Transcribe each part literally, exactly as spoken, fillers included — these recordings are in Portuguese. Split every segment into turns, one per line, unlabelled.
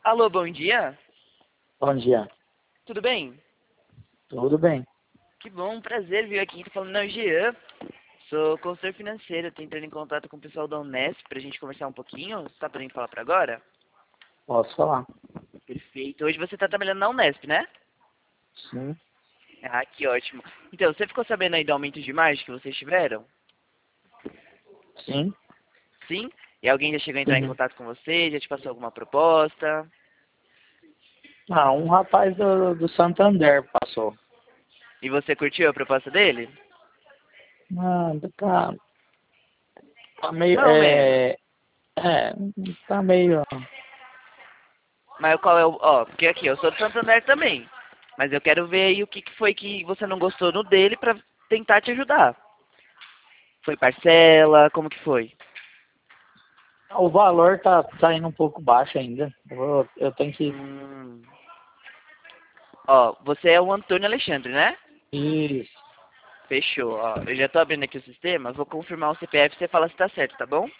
Alô, bom dia.
Bom dia.
Tudo bem?
Tudo bem?
Que bom, prazer vir aqui. Tô falando, não, Jean. Sou consultor financeiro, tô entrando em contato com o pessoal da Unesp pra gente conversar um pouquinho. Você tá podendo falar pra agora?
Posso falar?
Perfeito. Hoje você tá trabalhando na Unesp, né?
Sim.
Ah, que ótimo. Então, você ficou sabendo aí do aumento de margem que vocês tiveram?
Sim.
Sim? E alguém já chegou a entrar em
Uhum.
contato com você? Já te passou alguma proposta?
Ah, um rapaz do, do Santander passou.
E você curtiu a proposta dele?
Ah, tá, tá meio,
Não, menos.
é, é, tá meio,
Mas qual é o... Ó, porque aqui, eu sou do Santander também. Mas eu quero ver aí o que, que foi que você não gostou no dele pra tentar te ajudar. Foi parcela? Como que foi?
o valor tá, tá indo um pouco baixo ainda. Eu, vou- eu tenho que,
Hum... Ó, você é o Antônio Alexandre, né?
isso.
Fechou, ó. Eu já tô abrindo aqui o sistema, vou confirmar o C P F e você fala se tá certo, tá bom?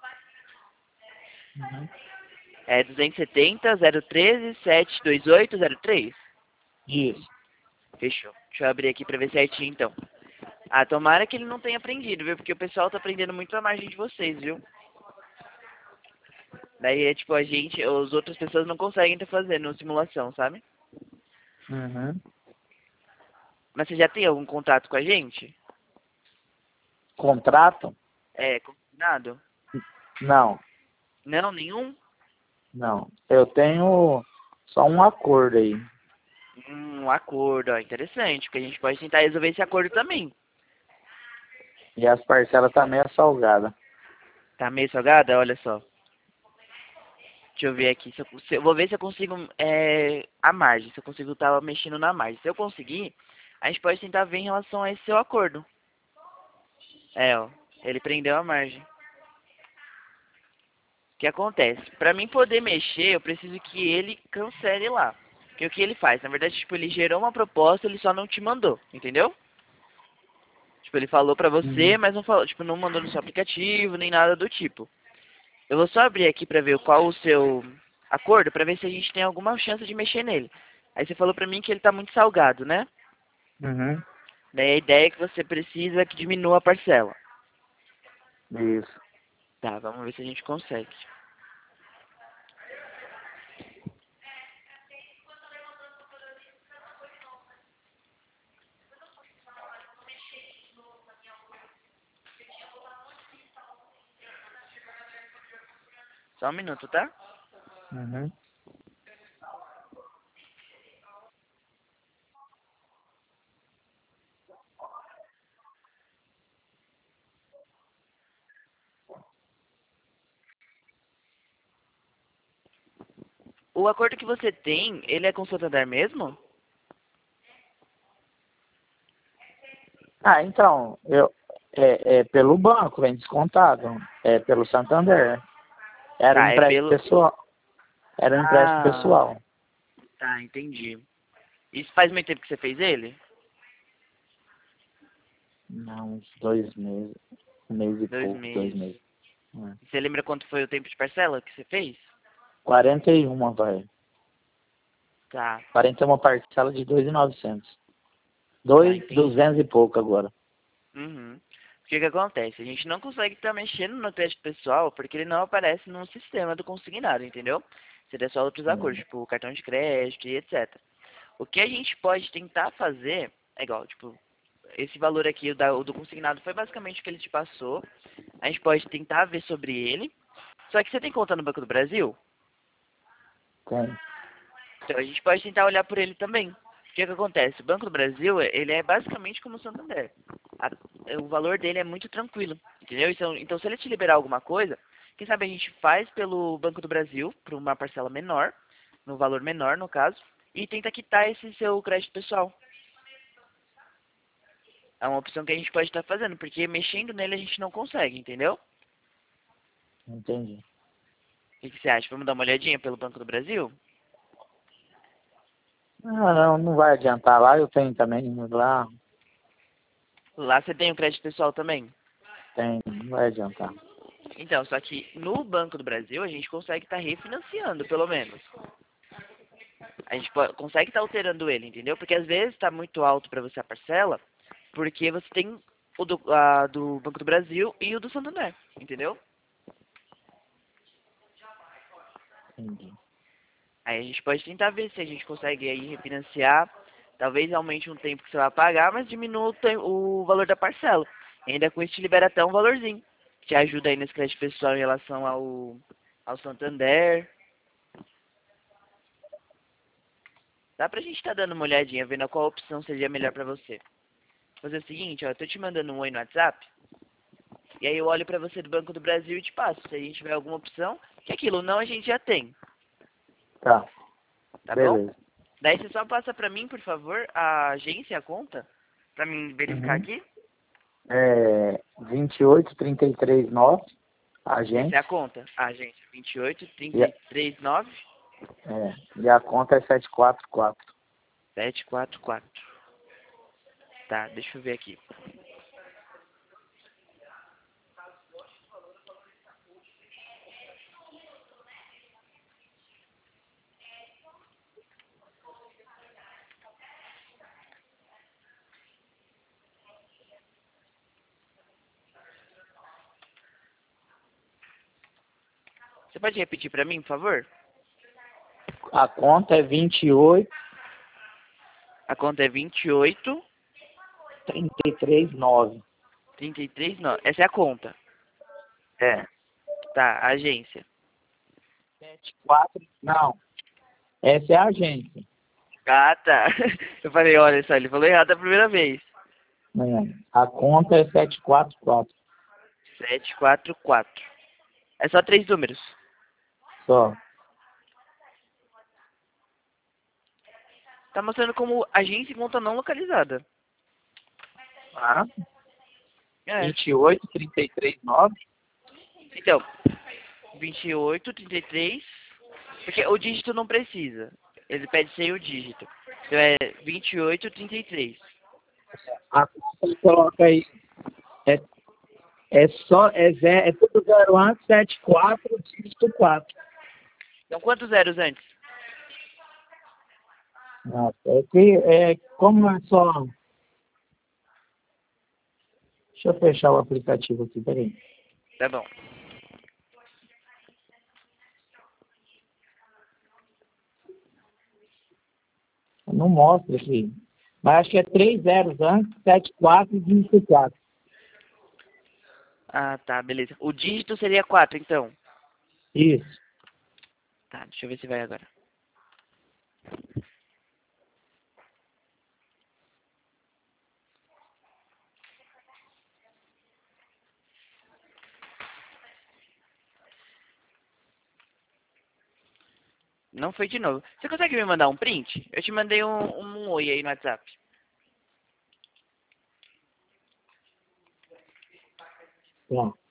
Uhum.
É duzentos e setenta, zero treze, setecentos e vinte e oito, zero três.
Isso.
Fechou. Deixa eu abrir aqui pra ver certinho, então. Ah, tomara que ele não tenha aprendido, viu? Porque o pessoal tá aprendendo muito a margem de vocês, viu? Daí é tipo, a gente, as outras pessoas não conseguem estar fazendo simulação, sabe?
Uhum.
Mas você já tem algum contato com a gente?
Contrato?
É, combinado?
Não,
Não, nenhum?
não. Eu tenho só um acordo aí.
Hum, um acordo, ó, interessante, porque a gente pode tentar resolver esse acordo também.
E as parcelas tá meio salgada.
Tá meio salgada? Olha só. Deixa eu ver aqui. Se eu, se eu vou ver se eu consigo é, a margem, se eu consigo estar mexendo na margem. Se eu conseguir, a gente pode tentar ver em relação a esse seu acordo. É, ó. Ele prendeu a margem. O que acontece? Pra mim poder mexer, eu preciso que ele cancele lá. Porque o que ele faz? Na verdade, tipo, ele gerou uma proposta, ele só não te mandou, entendeu? Tipo, ele falou pra você,
Uhum.
mas não falou, tipo, não mandou no seu aplicativo, nem nada do tipo. Eu vou só abrir aqui pra ver qual o seu acordo, pra ver se a gente tem alguma chance de mexer nele. Aí você falou pra mim que ele tá muito salgado, né?
Uhum.
Daí a ideia é que você precisa que diminua a parcela.
Isso.
Tá, vamos ver se a gente consegue. Só um minuto, tá?
Uhum.
O acordo que você tem, ele é com o Santander mesmo?
Ah, então, eu, é, é pelo banco, vem descontado. É pelo Santander. Era um
Tá, é
empréstimo
pelo...
pessoal. Era um empréstimo
Ah,
pessoal.
tá, entendi. Isso faz muito tempo que você fez ele?
Não, uns dois meses. Um mês e
Dois
pouco, dois
meses.
meses. É.
Você lembra quanto foi o tempo de parcela que você fez?
quarenta e um, vai.
Tá,
quarenta e uma parcela de dois mil e novecentos.
tá,
Dois,
entendi.
duzentos e pouco agora.
Uhum. O que que acontece? A gente não consegue estar mexendo no crédito pessoal porque ele não aparece no sistema do consignado, entendeu? Seria só outros acordos,
Hum,
tipo cartão de crédito e etcétera. O que a gente pode tentar fazer é igual, tipo, esse valor aqui o da- o do consignado foi basicamente o que ele te passou. A gente pode tentar ver sobre ele. Só que você tem conta no Banco do Brasil?
tem.
Então a gente pode tentar olhar por ele também. O que que acontece? O Banco do Brasil, ele é basicamente como o Santander. A- o valor dele é muito tranquilo, entendeu? Então, então se ele te liberar alguma coisa, quem sabe a gente faz pelo Banco do Brasil, por uma parcela menor, no valor menor no caso, e tenta quitar esse seu crédito pessoal. É uma opção que a gente pode estar fazendo, porque mexendo nele a gente não consegue, entendeu?
Entendi.
O que que você acha? Vamos dar uma olhadinha pelo Banco do Brasil?
Ah, não, não vai adiantar. Lá eu tenho também. Lá
Lá você tem o crédito pessoal também.
tem. Não vai adiantar.
Então, só que no Banco do Brasil a gente consegue estar refinanciando, pelo menos. A gente po- consegue estar alterando ele, entendeu? Porque às vezes está muito alto para você a parcela, porque você tem o do, a, do Banco do Brasil e o do Santander, entendeu?
Entendi.
Aí a gente pode tentar ver se a gente consegue aí refinanciar, talvez aumente um tempo que você vai pagar, mas diminua o, tem- o valor da parcela. E ainda com isso te libera até um valorzinho, que te ajuda aí nesse crédito pessoal em relação ao, ao Santander. Dá pra gente estar dando uma olhadinha, vendo qual opção seria melhor pra você. Vou fazer o seguinte, ó, eu tô te mandando um oi no WhatsApp, e aí eu olho pra você do Banco do Brasil e te passo. Se a gente tiver alguma opção, que aquilo não a gente já tem,
Tá,
tá bom?
beleza.
Daí você só passa pra mim, por favor, a agência, a conta, pra mim verificar
Uhum.
aqui.
É vinte e oito, trinta e três, nove,
Essa é a
agente.
conta. A agência vinte e oito,
E,
trinta
a-
e três, nove,
é, e a conta é sete quatro quatro.
sete quatro quatro. Tá, deixa eu ver aqui. Você pode repetir pra mim, por favor?
A conta é vinte e oito,
A conta é vinte e oito,
trinta e três, nove.
trinta e três, nove. Essa é a conta.
É.
Tá, a agência.
sete quatro, não. Essa é a agência.
Ah, tá. Eu falei, olha só, ele falou errado a primeira vez.
É. A conta é sete quatro quatro.
sete quatro quatro. É só três números.
Só.
Tá mostrando como agência e conta não localizada.
Ah,
É.
vinte e oito, trinta e três, nove.
Então, vinte e oito, trinta e três. Porque o dígito não precisa. Ele pede sem o dígito. Então é vinte e oito, trinta e três.
A conta coloca aí. É, é só, é, zero, é tudo zero um sete quatro, dígito quatro.
Então quantos zeros antes?
Nossa, é que, é, como é só... Deixa eu fechar o aplicativo aqui, peraí.
Tá bom.
Não mostra aqui. Mas acho que é três zeros antes, sete quatro e dígito quatro.
Ah, tá, beleza. O dígito seria quatro, então.
Isso.
Tá, deixa eu ver se vai agora. Não foi de novo. Você consegue me mandar um print? Eu te mandei um, um oi aí no WhatsApp.
Tá.